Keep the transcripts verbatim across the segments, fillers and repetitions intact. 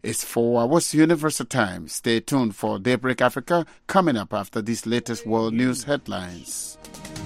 It's four hours Universal Time. Stay tuned for Daybreak Africa coming up after these latest world news headlines.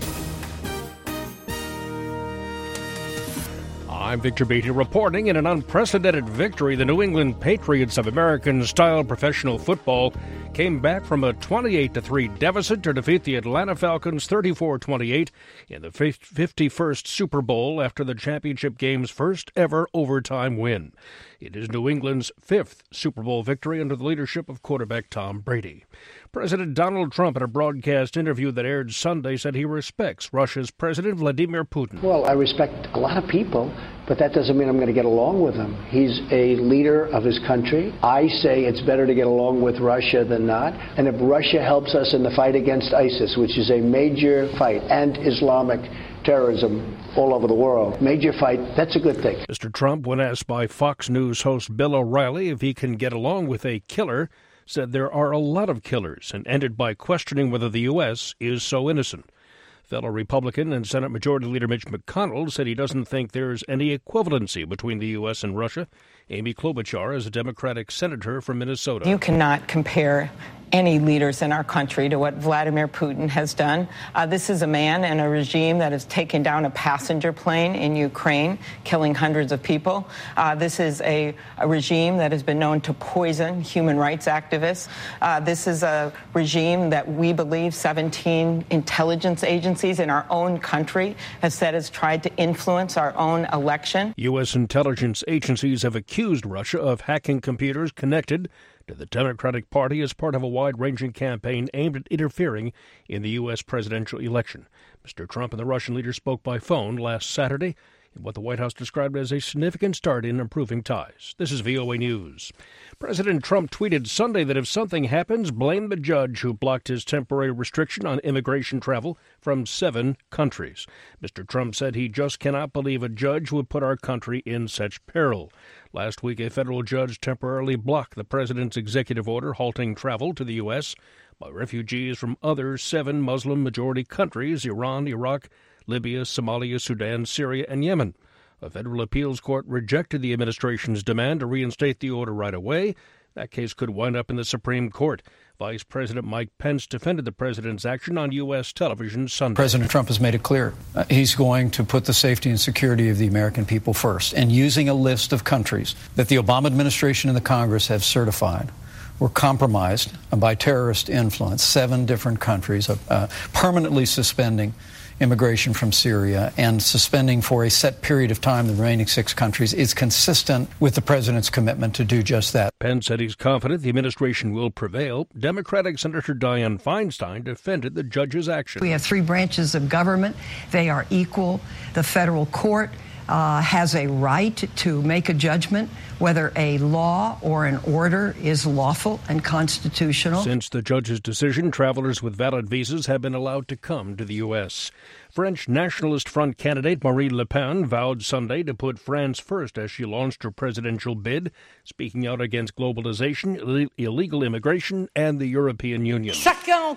I'm Victor Beatty reporting. In an unprecedented victory, the New England Patriots of American-style professional football came back from a twenty-eight to three deficit to defeat the Atlanta Falcons thirty-four twenty-eight in the fifty-first Super Bowl after the championship game's first ever overtime win. It is New England's fifth Super Bowl victory under the leadership of quarterback Tom Brady. President Donald Trump, in a broadcast interview that aired Sunday, said he respects Russia's President Vladimir Putin. Well, I respect a lot of people, but that doesn't mean I'm going to get along with him. He's a leader of his country. I say it's better to get along with Russia than not. And if Russia helps us in the fight against ISIS, which is a major fight, and Islamic terrorism all over the world, major fight, that's a good thing. Mister Trump, when asked by Fox News host Bill O'Reilly if he can get along with a killer, said there are a lot of killers, and ended by questioning whether the U S is so innocent. Fellow Republican and Senate Majority Leader Mitch McConnell said he doesn't think there's any equivalency between the U S and Russia. Amy Klobuchar is a Democratic senator from Minnesota. You cannot compare any leaders in our country to what Vladimir Putin has done. Uh, this is a man and a regime that has taken down a passenger plane in Ukraine, killing hundreds of people. Uh, this is a, a regime that has been known to poison human rights activists. Uh, this is a regime that we believe seventeen intelligence agencies in our own country have said has tried to influence our own election. U S intelligence agencies have accused Russia of hacking computers connected to the Democratic Party as part of a wide-ranging campaign aimed at interfering in the U S presidential election. Mister Trump and the Russian leader spoke by phone last Saturday in what the White House described as a significant start in improving ties. This is V O A News. President Trump tweeted Sunday that if something happens, blame the judge who blocked his temporary restriction on immigration travel from seven countries. Mister Trump said he just cannot believe a judge would put our country in such peril. Last week, a federal judge temporarily blocked the president's executive order halting travel to the U S by refugees from other seven Muslim-majority countries: Iran, Iraq, Libya, Somalia, Sudan, Syria, and Yemen. A federal appeals court rejected the administration's demand to reinstate the order right away. That case could wind up in the Supreme Court. Vice President Mike Pence defended the president's action on U S television Sunday. President Trump has made it clear uh, he's going to put the safety and security of the American people first. And using a list of countries that the Obama administration and the Congress have certified were compromised by terrorist influence, seven different countries, uh, permanently suspending immigration from Syria and suspending for a set period of time the remaining six countries is consistent with the president's commitment to do just that. Pence said he's confident the administration will prevail. Democratic Senator Dianne Feinstein defended the judge's action. We have three branches of government. They are equal. The federal court uh, has a right to make a judgment whether a law or an order is lawful and constitutional. Since the judge's decision, travelers with valid visas have been allowed to come to the U S. French Nationalist Front candidate Marine Le Pen vowed Sunday to put France first as she launched her presidential bid, speaking out against globalization, Ill- illegal immigration, and the European Union. She said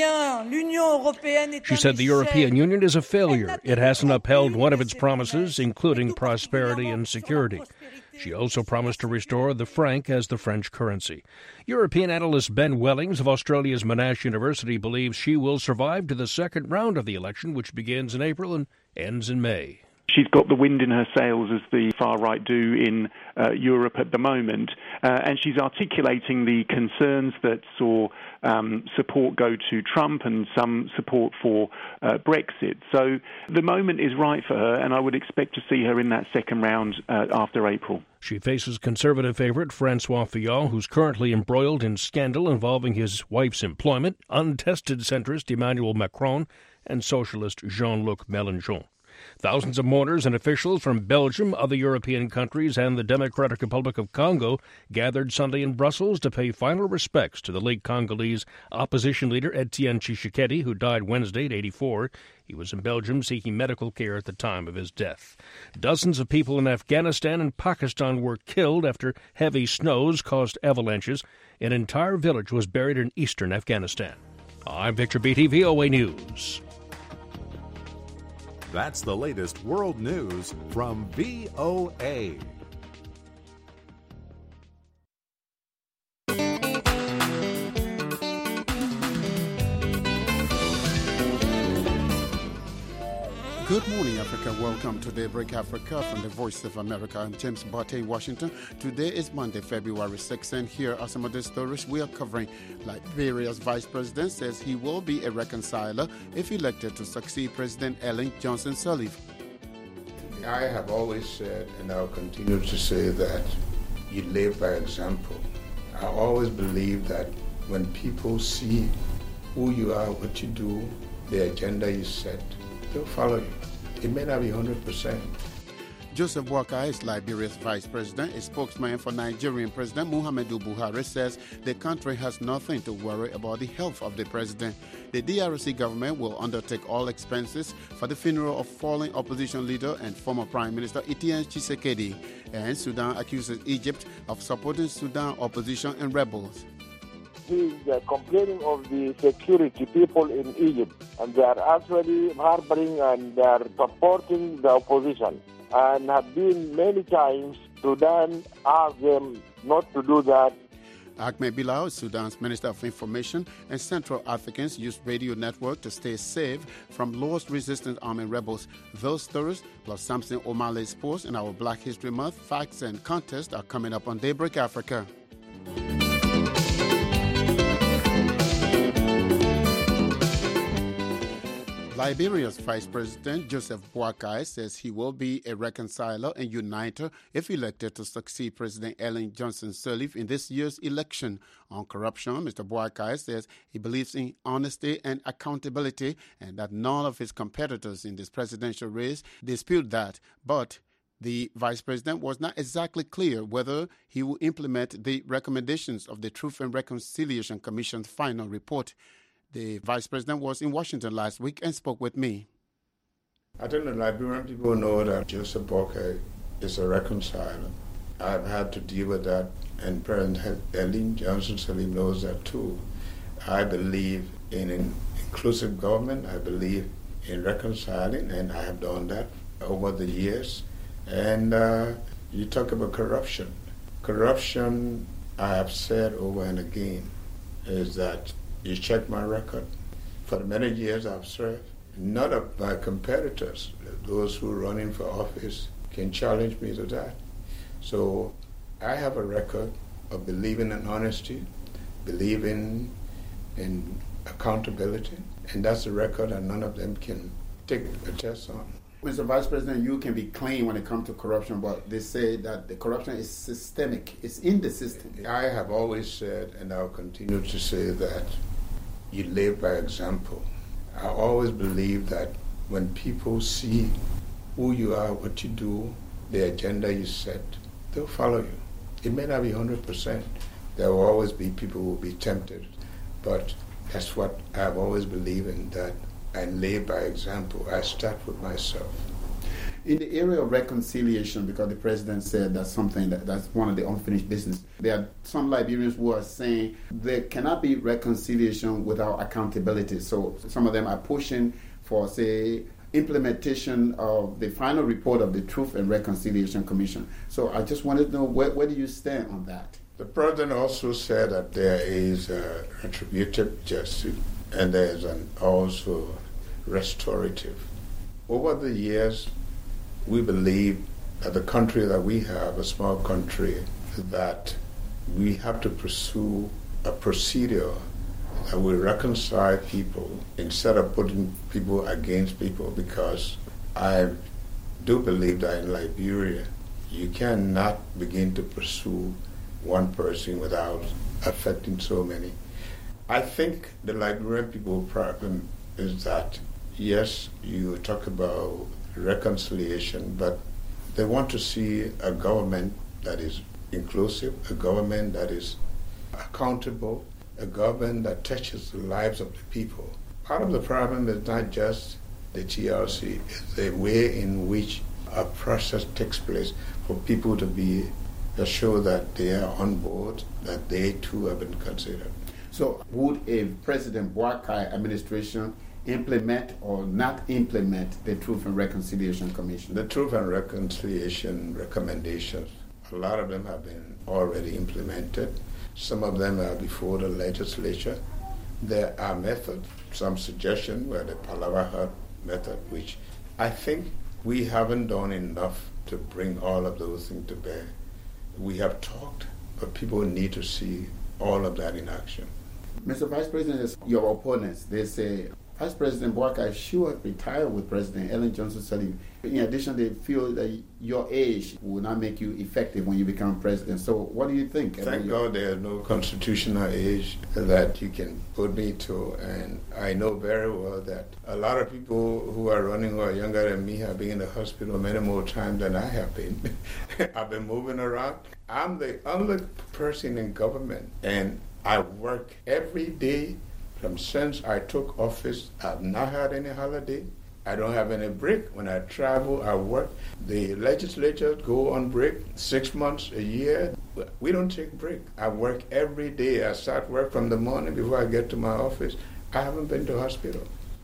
the European Union is a failure. It hasn't upheld one of its promises, including prosperity and security. She also promised to restore the franc as the French currency. European analyst Ben Wellings of Australia's Monash University believes she will survive to the second round of the election, which begins in April and ends in May. She's got the wind in her sails, as the far-right do in uh, Europe at the moment, uh, and she's articulating the concerns that saw um, support go to Trump and some support for uh, Brexit. So the moment is right for her, and I would expect to see her in that second round uh, after April. She faces Conservative favorite Francois Fillon, who's currently embroiled in scandal involving his wife's employment, untested centrist Emmanuel Macron, and socialist Jean-Luc Mélenchon. Thousands of mourners and officials from Belgium, other European countries, and the Democratic Republic of Congo gathered Sunday in Brussels to pay final respects to the late Congolese opposition leader Etienne Tshisekedi, who died Wednesday at eighty-four. He was in Belgium seeking medical care at the time of his death. Dozens of people in Afghanistan and Pakistan were killed after heavy snows caused avalanches. An entire village was buried in eastern Afghanistan. I'm Victor Beatty, V O A News. That's the latest world news from V O A. Good morning, Africa. Welcome to Daybreak Africa from the Voice of America. I'm James Botte in Washington. Today is Monday, February sixth, and here are some of the stories we are covering. Liberia's vice president says he will be a reconciler if elected to succeed President Ellen Johnson Sirleaf. I have always said, and I'll continue to say, that you live by example. I always believe that when people see who you are, what you do, the agenda you set, they'll follow you. It may not be one hundred percent. Joseph Boakai is Liberia's vice president. A spokesman for Nigerian President Muhammadu Buhari says the country has nothing to worry about the health of the president. The D R C government will undertake all expenses for the funeral of fallen opposition leader and former Prime Minister Etienne Tshisekedi. And Sudan accuses Egypt of supporting Sudan opposition and rebels. He is uh, complaining of the security people in Egypt, and they are actually harboring and they are supporting the opposition, and have been many times Sudan asked them not to do that. Ahmed Bilal, Sudan's Minister of Information, and Central Africans use radio network to stay safe from Lord's Resistance Army rebels. Those stories, plus Samson O'Malley's sports and our Black History Month facts and contests are coming up on Daybreak Africa. Liberia's Vice President Joseph Boakai says he will be a reconciler and uniter if elected to succeed President Ellen Johnson Sirleaf in this year's election. On corruption, Mister Boakai says he believes in honesty and accountability and that none of his competitors in this presidential race dispute that. But the Vice President was not exactly clear whether he will implement the recommendations of the Truth and Reconciliation Commission's final report. The Vice President was in Washington last week and spoke with me. I think the Liberian people know that Joseph Boakai is a reconciler. I've had to deal with that, and President Ellen Johnson Sirleaf knows that too. I believe in an inclusive government. I believe in reconciling, and I have done that over the years. And uh, you talk about corruption. Corruption, I have said over and again, is that you check my record. For the many years I've served, none of my competitors, those who are running for office, can challenge me to that. So I have a record of believing in honesty, believing in accountability, and that's a record that none of them can take a test on. Mister Vice President, you can be clean when it comes to corruption, but they say that the corruption is systemic. It's in the system. I have always said, and I'll continue to say, that you live by example. I always believe that when people see who you are, what you do, the agenda you set, they'll follow you. It may not be one hundred percent. There will always be people who will be tempted, but that's what I've always believed in, that I live by example. I start with myself. In the area of reconciliation, because the president said that's something that, that's one of the unfinished business, there are some Liberians who are saying there cannot be reconciliation without accountability. So some of them are pushing for, say, implementation of the final report of the Truth and Reconciliation Commission. So I just wanted to know, where, where do you stand on that? The president also said that there is a retributive justice and there is an also restorative. Over the years, we believe that the country that we have, a small country, that we have to pursue a procedure that will reconcile people instead of putting people against people, because I do believe that in Liberia, you cannot begin to pursue one person without affecting so many. I think the Liberian people's problem is that, yes, you talk about reconciliation, but they want to see a government that is inclusive, a government that is accountable, a government that touches the lives of the people. Part of the problem is not just the T R C, it's the way in which a process takes place for people to be assured that they are on board, that they too have been considered. So would a President Boakai administration implement or not implement the Truth and Reconciliation Commission? The Truth and Reconciliation recommendations, a lot of them have been already implemented. Some of them are before the legislature. There are methods, some suggestion where the Palawa method, which I think we haven't done enough to bring all of those things to bear. We have talked, but people need to see all of that in action. Mister Vice President, your opponents, they say Vice President Boakai should retire with President Ellen Johnson Sirleaf. In addition, they feel that your age will not make you effective when you become president. So what do you think? Thank God there is no constitutional age that you can put me to. And I know very well that a lot of people who are running who are younger than me have been in the hospital many more times than I have been. I've been moving around. I'm the only person in government, and I work every day. From since I took office, I've not had any holiday. I don't have any break. When I travel, I work. The legislatures go on break six months, a year. We don't take break. I work every day. I start work from the morning before I get to my office. I haven't been to hospital.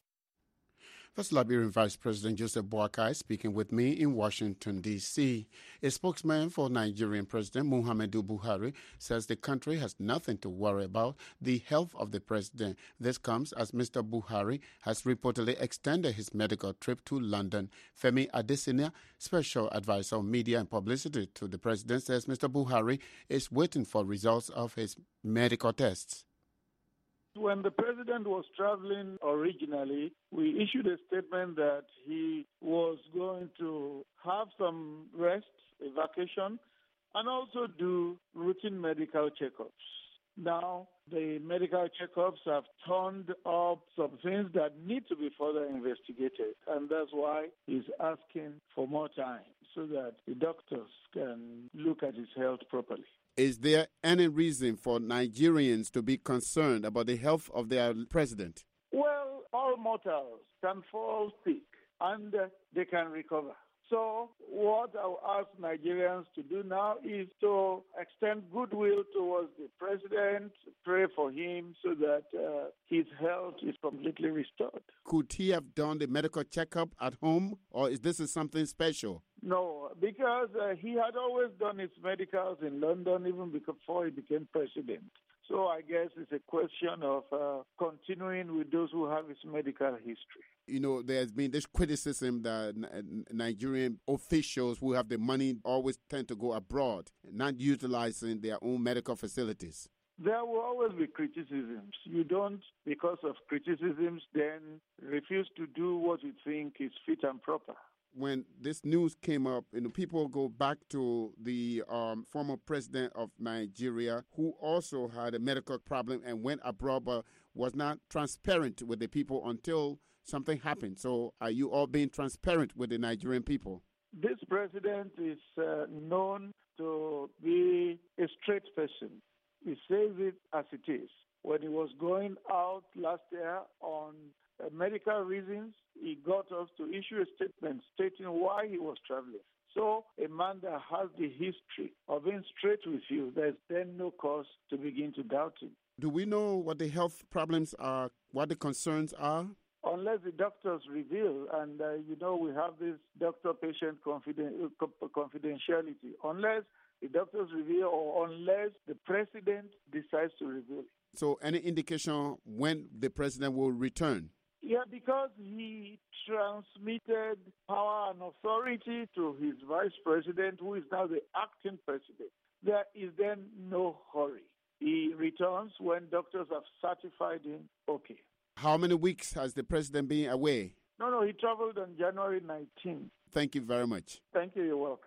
That's Liberian Vice President Joseph Boakai speaking with me in Washington, D C A spokesman for Nigerian President Muhammadu Buhari says the country has nothing to worry about the health of the president. This comes as Mister Buhari has reportedly extended his medical trip to London. Femi Adesina, special advisor on media and publicity to the president, says Mister Buhari is waiting for results of his medical tests. When the president was traveling originally, we issued a statement that he was going to have some rest, a vacation, and also do routine medical checkups. Now, the medical checkups have turned up some things that need to be further investigated, and that's why he's asking for more time so that the doctors can look at his health properly. Is there any reason for Nigerians to be concerned about the health of their president? Well, all mortals can fall sick and uh, they can recover. So what I'll ask Nigerians to do now is to extend goodwill towards the president, pray for him so that uh, his health is completely restored. Could he have done the medical checkup at home, or is this something special? No, because uh, he had always done his medicals in London even before he became president. So I guess it's a question of uh, continuing with those who have his medical history. You know, there's been this criticism that Nigerian officials who have the money always tend to go abroad, not utilizing their own medical facilities. There will always be criticisms. You don't, because of criticisms, then refuse to do what you think is fit and proper. When this news came up, you know, people go back to the um, former president of Nigeria, who also had a medical problem and went abroad, but was not transparent with the people until something happened. So are you all being transparent with the Nigerian people? This president is uh, known to be a straight person. He says it as it is. When he was going out last year on uh, medical reasons, he got us to issue a statement stating why he was traveling. So a man that has the history of being straight with you, there's then no cause to begin to doubt him. Do we know what the health problems are, what the concerns are? Unless the doctors reveal, and uh, you know we have this doctor-patient confiden- confidentiality, unless the doctors reveal or unless the president decides to reveal. So any indication when the president will return? Yeah, because he transmitted power and authority to his vice president, who is now the acting president. There is then no hurry. He returns when doctors have certified him okay. How many weeks has the president been away? No, no, he traveled on January nineteenth. Thank you very much. Thank you, you're welcome.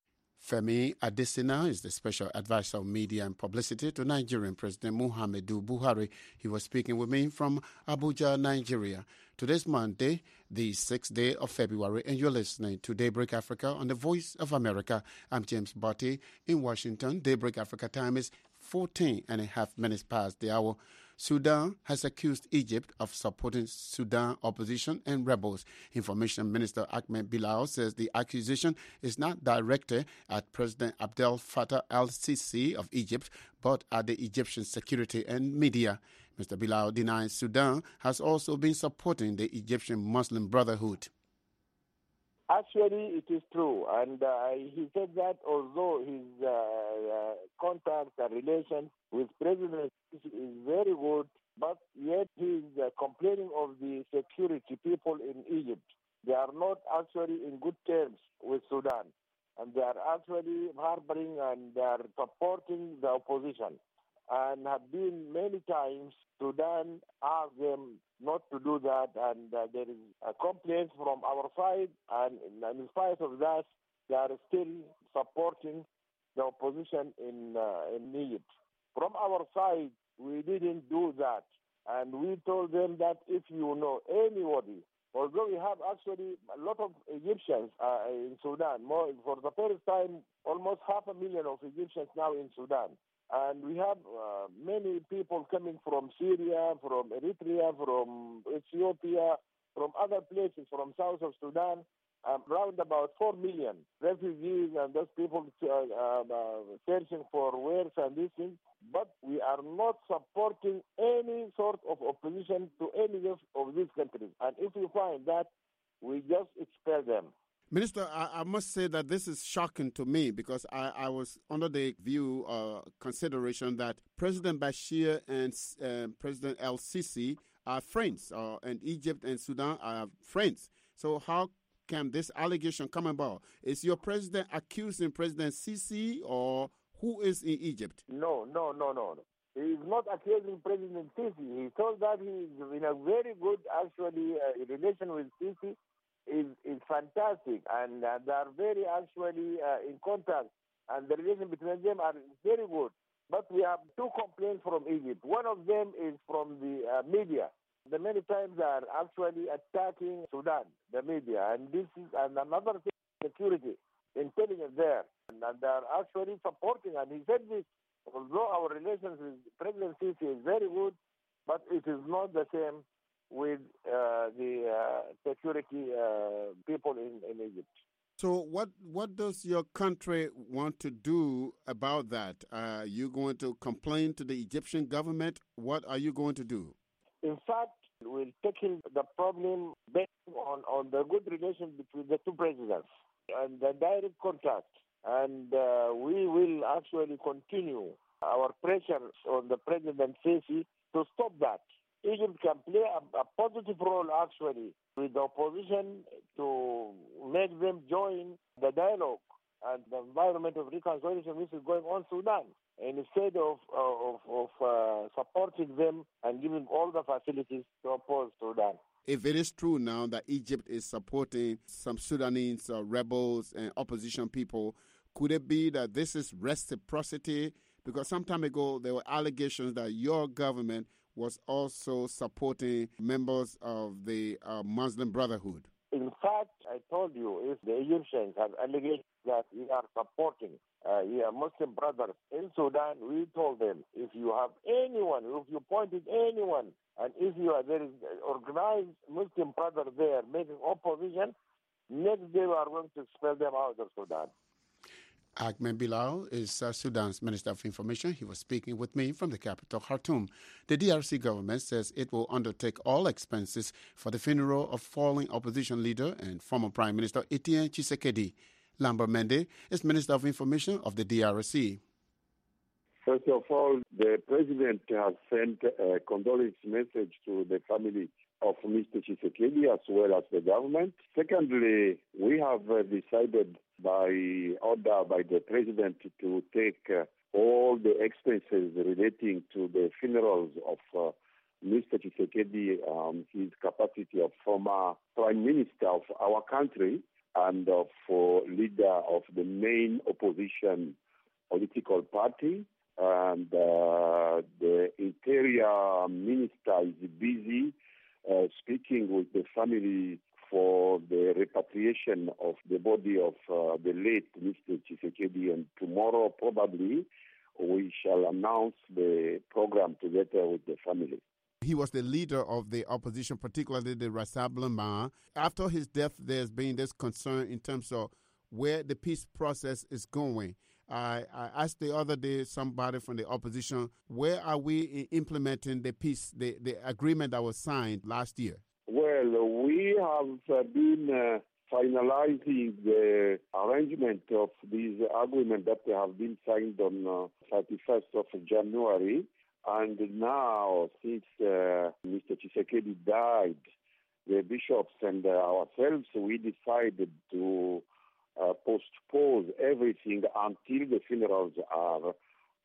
Femi Adesina is the special advisor of media and publicity to Nigerian President Muhammadu Buhari. He was speaking with me from Abuja, Nigeria. Today's Monday, the sixth day of February, and you're listening to Daybreak Africa on the Voice of America. I'm James Botti in Washington. Daybreak Africa time is fourteen and a half minutes past the hour. Sudan has accused Egypt of supporting Sudan opposition and rebels. Information Minister Ahmed Bilal says the accusation is not directed at President Abdel Fattah al-Sisi of Egypt, but at the Egyptian security and media. Mister Bilal denies Sudan has also been supporting the Egyptian Muslim Brotherhood. Actually, it is true, and uh, he said that although his uh, uh, contacts and relations with President is very good, but yet he is uh, complaining of the security people in Egypt. They are not actually in good terms with Sudan. And they are actually harboring and they are supporting the opposition. And have been many times, Sudan asked them not to do that, and uh, there is a complaint from our side, and, and in spite of that, they are still supporting the opposition in uh, in Egypt. From our side, we didn't do that, and we told them that if you know anybody, although we have actually a lot of Egyptians uh, in Sudan, more, for the first time, almost half a million of Egyptians now in Sudan. And we have uh, many people coming from Syria, from Eritrea, from Ethiopia, from other places, from south of Sudan, um, around about four million refugees and those people uh, uh, searching for work and these things. But we are not supporting any sort of opposition to any of these countries. And if we find that, we just expel them. Minister, I, I must say that this is shocking to me because I, I was under the view or uh, consideration that President Bashir and uh, President El-Sisi are friends, uh, and Egypt and Sudan are friends. So how can this allegation come about? Is your president accusing President Sisi, or who is in Egypt? No, no, no, no. no. He is not accusing President Sisi. He told that he is in a very good, actually, uh, relation with Sisi. Is, is fantastic, and uh, they are very actually uh, in contact, and the relation between them are very good. But we have two complaints from Egypt. One of them is from the uh, media. The many times they are actually attacking Sudan, the media, and this is and another thing, security, intelligence there, and, and they are actually supporting. And he said this, although our relations with President Sisi is very good, but it is not the same with uh, the uh, security uh, people in, in Egypt. So what what does your country want to do about that? Are you going to complain to the Egyptian government? What are you going to do? In fact, we'll tackle the problem based on, on the good relation between the two presidents and the direct contact. And uh, we will actually continue our pressure on the President Sisi to stop that. Egypt can play a, a positive role, actually, with the opposition to make them join the dialogue and the environment of reconciliation which is going on in Sudan, instead of of, of uh, supporting them and giving all the facilities to oppose Sudan. If it is true now that Egypt is supporting some Sudanese uh, rebels and opposition people, could it be that this is reciprocity? Because some time ago there were allegations that your government was also supporting members of the uh, Muslim Brotherhood. In fact, I told you, if the Egyptians have allegations that we are supporting uh, yeah, Muslim brothers in Sudan, we told them, if you have anyone, if you pointed anyone, and if you are, there is organized Muslim brother there making opposition, next day we are going to expel them out of Sudan. Ahmed Bilal is uh, Sudan's Minister of Information. He was speaking with me from the capital, Khartoum. The D R C government says it will undertake all expenses for the funeral of fallen opposition leader and former Prime Minister Etienne Tshisekedi. Lambert Mende is Minister of Information of the D R C. First of all, the President has sent a condolence message to the family of Mister Tshisekedi as well as the government. Secondly, we have uh, decided by order by the President to take uh, all the expenses relating to the funerals of uh, Mister Tshisekedi, um, his capacity of former Prime Minister of our country and of uh, leader of the main opposition political party. And uh, the Interior Minister is busy uh, speaking with the family for the repatriation of the body of uh, the late Mister Tshisekedi, and tomorrow probably we shall announce the program together with the family. He was the leader of the opposition, particularly the Rassemblement. After his death, there's been this concern in terms of where the peace process is going. I, I asked the other day somebody from the opposition, where are we in implementing the peace, the, the agreement that was signed last year? Well, we have uh, been uh, finalizing the arrangement of this agreement that have been signed on uh, thirty-first of January. And now, since uh, Mister Tshisekedi died the bishops and uh, ourselves, we decided to uh, postpone everything until the funerals are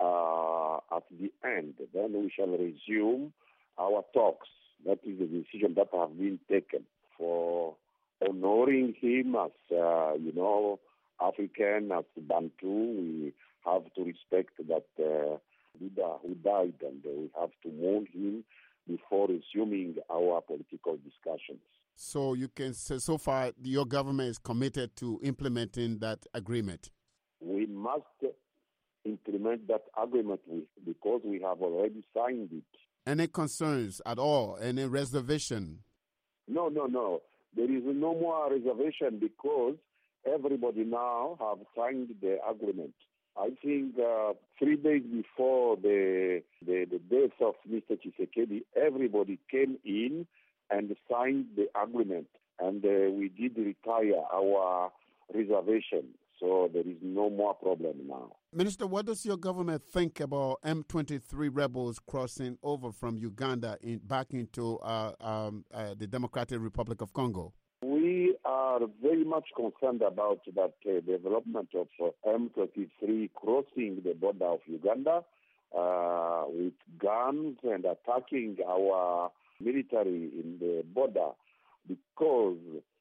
uh, at the end. Then we shall resume our talks. That is the decision that have been taken for honoring him as, uh, you know, African, as Bantu. We have to respect that uh, leader who died, and uh, we have to mourn him before resuming our political discussions. So you can say, so far, your government is committed to implementing that agreement? We must implement that agreement because we have already signed it. Any concerns at all? Any reservation? No, no, no. There is no more reservation because everybody now have signed the agreement. I think uh, three days before the, the the death of Mister Tshisekedi, everybody came in and signed the agreement, and uh, we did retire our reservation. So there is no more problem now. Minister, what does your government think about M twenty-three rebels crossing over from Uganda in, back into uh, um, uh, the Democratic Republic of Congo? We are very much concerned about that uh, development of uh, M twenty-three crossing the border of Uganda uh, with guns and attacking our military in the border, because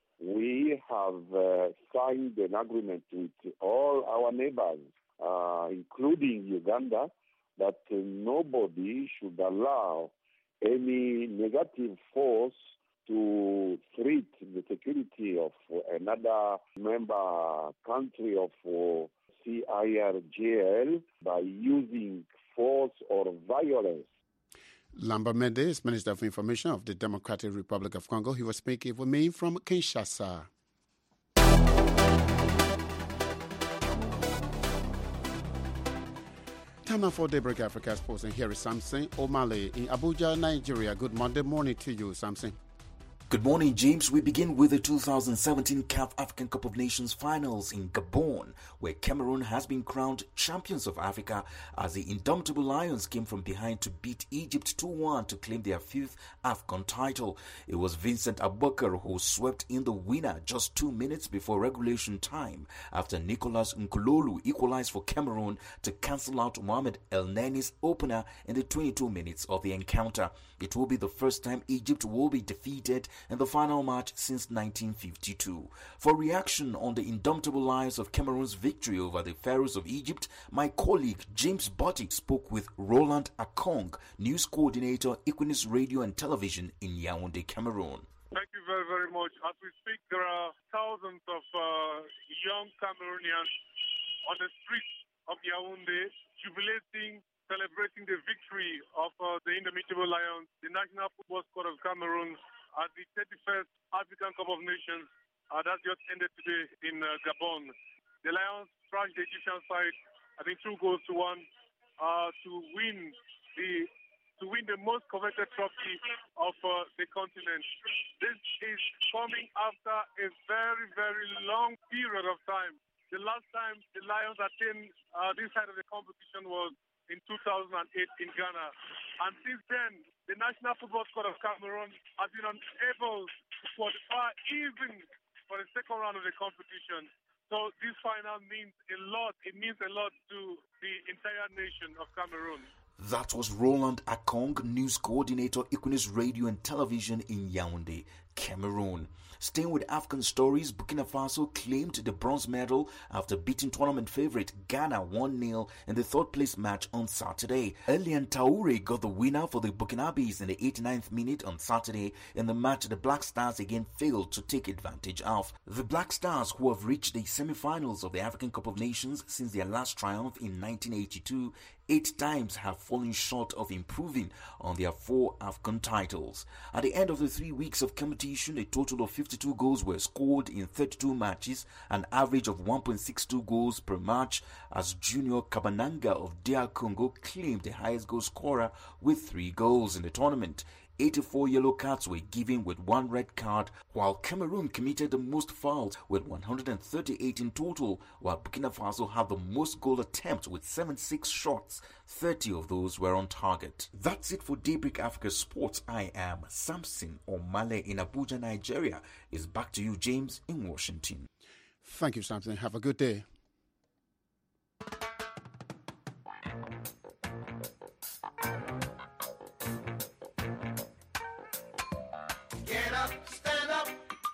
we have uh, signed an agreement with all our neighbors, uh, including Uganda, that uh, nobody should allow any negative force to threat the security of another member country of uh, C I R G L by using force or violence. Lambert Mende is Minister of Information of the Democratic Republic of Congo. He was speaking with me from Kinshasa. Time now for Daybreak Africa Sports, and here is Samson O'Malley in Abuja, Nigeria. Good Monday morning to you, Samson. Good morning, James. We begin with the two thousand seventeen C A F African Cup of Nations finals in Gabon, where Cameroon has been crowned champions of Africa as the indomitable Lions came from behind to beat Egypt two one to claim their fifth AFCON title. It was Vincent Abubakar who swept in the winner just two minutes before regulation time after Nicolas Nkulolu equalized for Cameroon to cancel out Mohamed El Neni's opener in the twenty-two minutes of the encounter. It will be the first time Egypt will be defeated in the final match since nineteen fifty-two. For reaction on the indomitable Lions of Cameroon's victory over the Pharaohs of Egypt, my colleague James Botti spoke with Roland Akong, news coordinator, Equinus Radio and Television in Yaoundé, Cameroon. Thank you very, very much. As we speak, there are thousands of uh, young Cameroonians on the streets of Yaoundé jubilating, celebrating the victory of uh, the indomitable Lions, the National Football Squad of Cameroon, at the thirty-first African Cup of Nations uh, that just ended today in uh, Gabon. The Lions thrashed the Egyptian side, I think two goals to one, uh, to win the to win the most coveted trophy of uh, the continent. This is coming after a very, very long period of time. The last time the Lions attained uh, this side of the competition was in two thousand eight in Ghana. And since then, the National Football Squad of Cameroon has been unable to qualify even for the second round of the competition. So this final means a lot. It means a lot to the entire nation of Cameroon. That was Roland Akong, news coordinator, Equinus Radio and Television in Yaoundé, Cameroon. Staying with African stories, Burkina Faso claimed the bronze medal after beating tournament favorite Ghana one nil in the third place match on Saturday. Elian Taoure got the winner for the Burkinabes in the eighty-ninth minute on Saturday in the match the Black Stars again failed to take advantage of. The Black Stars, who have reached the semi-finals of the African Cup of Nations since their last triumph in nineteen eighty-two, eight times have fallen short of improving on their four AFCON titles. At the end of the three weeks of competition, a total of fifty-two goals were scored in thirty-two matches, an average of one point six two goals per match, as Junior Kabananga of D R Congo claimed the highest goal scorer with three goals in the tournament. eighty-four yellow cards were given with one red card, while Cameroon committed the most fouls with one hundred thirty-eight in total, while Burkina Faso had the most goal attempts with seventy-six shots. thirty of those were on target. That's it for Daybreak Africa Sports. I am Samson Omale in Abuja, Nigeria. It's back to you, James, in Washington. Thank you, Samson. Have a good day. Get up, stand up,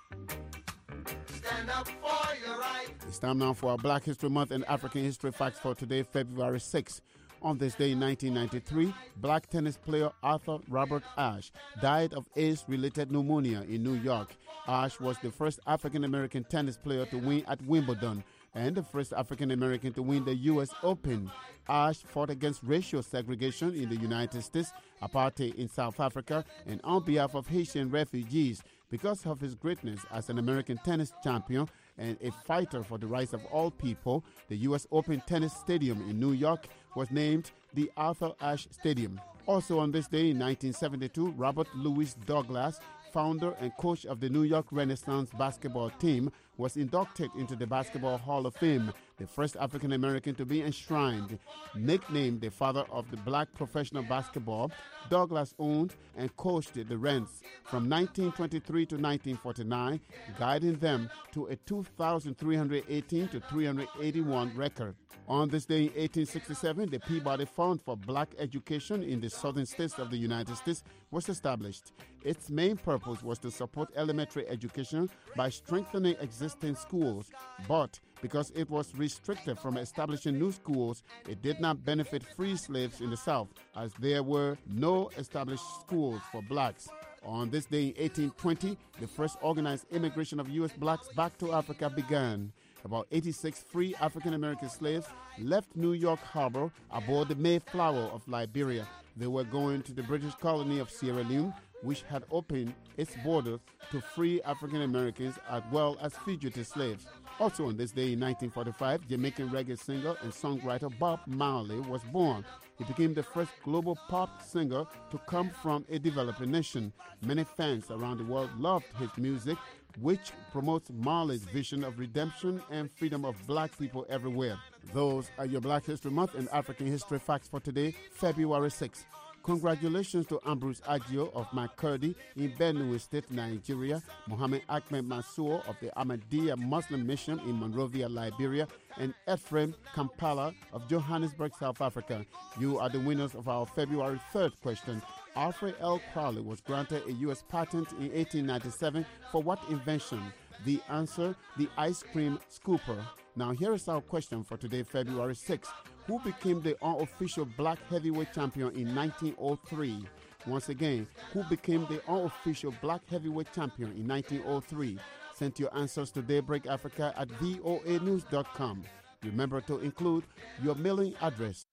stand up for your right. It's time now for our Black History Month and African History Facts for today, February sixth. On this day in nineteen ninety-three, black tennis player Arthur Robert Ashe died of AIDS-related pneumonia in New York. Ashe was the first African-American tennis player to win at Wimbledon and the first African-American to win the U S Open. Ashe fought against racial segregation in the United States, apartheid in South Africa, and on behalf of Haitian refugees. Because of his greatness as an American tennis champion and a fighter for the rights of all people, the U S Open Tennis Stadium in New York was named the Arthur Ashe Stadium. Also on this day in nineteen seventy-two, Robert Louis Douglas, founder and coach of the New York Renaissance basketball team, was inducted into the Basketball Hall of Fame, the first African-American to be enshrined. Nicknamed the father of the black professional basketball, Douglas owned and coached the Rents from nineteen twenty-three to nineteen forty-nine, guiding them to a two thousand three hundred eighteen to three hundred eighty-one record. On this day in eighteen sixty-seven, the Peabody Fund for Black Education in the southern states of the United States was established. Its main purpose was to support elementary education by strengthening existing schools, but because it was restricted from establishing new schools, it did not benefit free slaves in the South, as there were no established schools for blacks. On this day in eighteen twenty, the first organized immigration of U S blacks back to Africa began. About eighty-six free African-American slaves left New York Harbor aboard the Mayflower of Liberia. They were going to the British colony of Sierra Leone, which had opened its borders to free African-Americans as well as fugitive slaves. Also on this day in nineteen forty-five, Jamaican reggae singer and songwriter Bob Marley was born. He became the first global pop singer to come from a developing nation. Many fans around the world loved his music, which promotes Marley's vision of redemption and freedom of black people everywhere. Those are your Black History Month and African History Facts for today, February sixth. Congratulations to Ambrose Adio of Makurdi in Benue State, Nigeria, Mohammed Ahmed Mansour of the Ahmadiyya Muslim Mission in Monrovia, Liberia, and Ephraim Kampala of Johannesburg, South Africa. You are the winners of our February third question. Alfred L. Crowley was granted a U S patent in eighteen ninety-seven for what invention? The answer, the ice cream scooper. Now here is our question for today, February sixth. Who became the unofficial black heavyweight champion in nineteen oh three? Once again, who became the unofficial black heavyweight champion in nineteen oh three? Send your answers to Daybreak Africa at V O A news dot com. Remember to include your mailing address.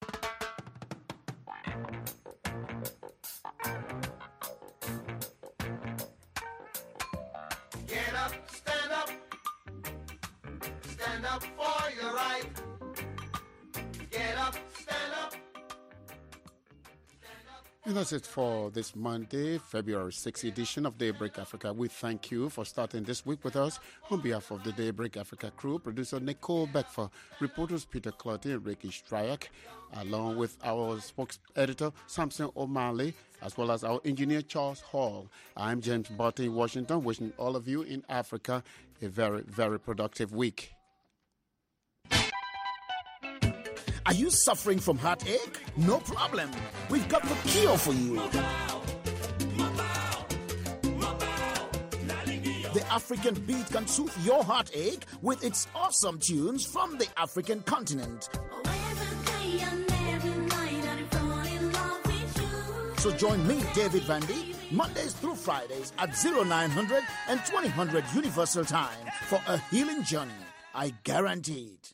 Get up, stand up, stand up for your right. Get up, stand up. And that's it for this Monday, February sixth edition of Daybreak Africa. We thank you for starting this week with us. On behalf of the Daybreak Africa crew, producer Nicole Beckfer, reporters Peter Clotty and Ricky Stryak, along with our spokes editor Samson O'Malley, as well as our engineer Charles Hall. I'm James Barton in Washington, wishing all of you in Africa a very, very productive week. Are you suffering from heartache? No problem. We've got the cure for you. The African Beat can soothe your heartache with its awesome tunes from the African continent. So join me, David Vandy, Mondays through Fridays at oh nine hundred and twenty hundred Universal Time for a healing journey. I guarantee it.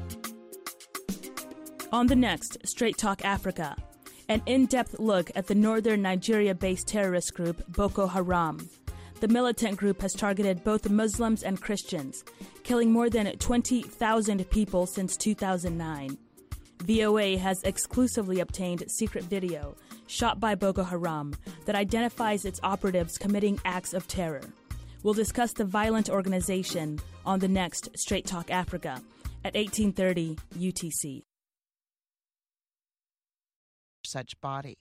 On the next Straight Talk Africa, an in-depth look at the northern Nigeria-based terrorist group Boko Haram. The militant group has targeted both Muslims and Christians, killing more than twenty thousand people since two thousand nine. V O A has exclusively obtained secret video shot by Boko Haram that identifies its operatives committing acts of terror. We'll discuss the violent organization on the next Straight Talk Africa at eighteen thirty U T C. Such body.